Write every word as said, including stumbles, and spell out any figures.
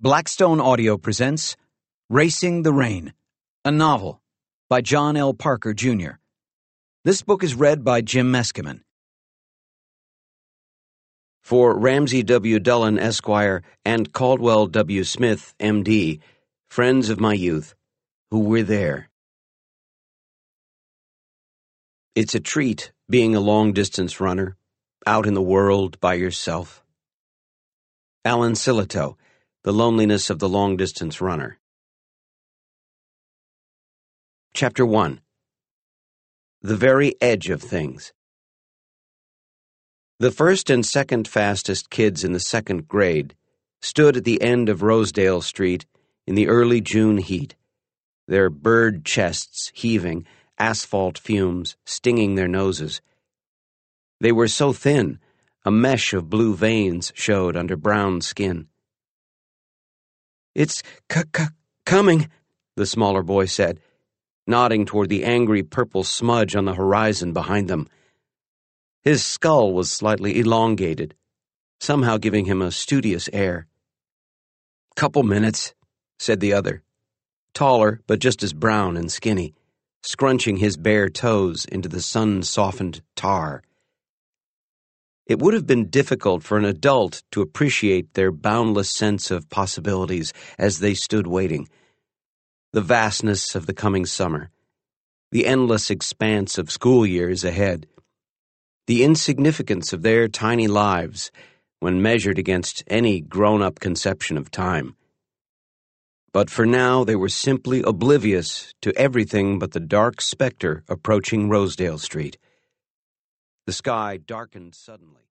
Blackstone Audio presents Racing the Rain, a novel by John L. Parker, Junior This book is read by Jim Meskimen. For Ramsey W. Dullen, Esquire, and Caldwell W. Smith, M D, friends of my youth, who were there. It's a treat being a long-distance runner, out in the world by yourself. Alan Sillitoe, The Loneliness of the Long-Distance Runner. Chapter one. The Very Edge of Things. The first and second fastest kids in the second grade stood at the end of Rosedale Street in the early June heat, their bird chests heaving, asphalt fumes stinging their noses. They were so thin, a mesh of blue veins showed under brown skin. "It's c-c-coming," the smaller boy said, nodding toward the angry purple smudge on the horizon behind them. His skull was slightly elongated, somehow giving him a studious air. "Couple minutes," said the other, taller but just as brown and skinny, scrunching his bare toes into the sun-softened tar. It would have been difficult for an adult to appreciate their boundless sense of possibilities as they stood waiting. The vastness of the coming summer, the endless expanse of school years ahead, the insignificance of their tiny lives when measured against any grown-up conception of time. But for now they were simply oblivious to everything but the dark specter approaching Rosedale Street. The sky darkened suddenly.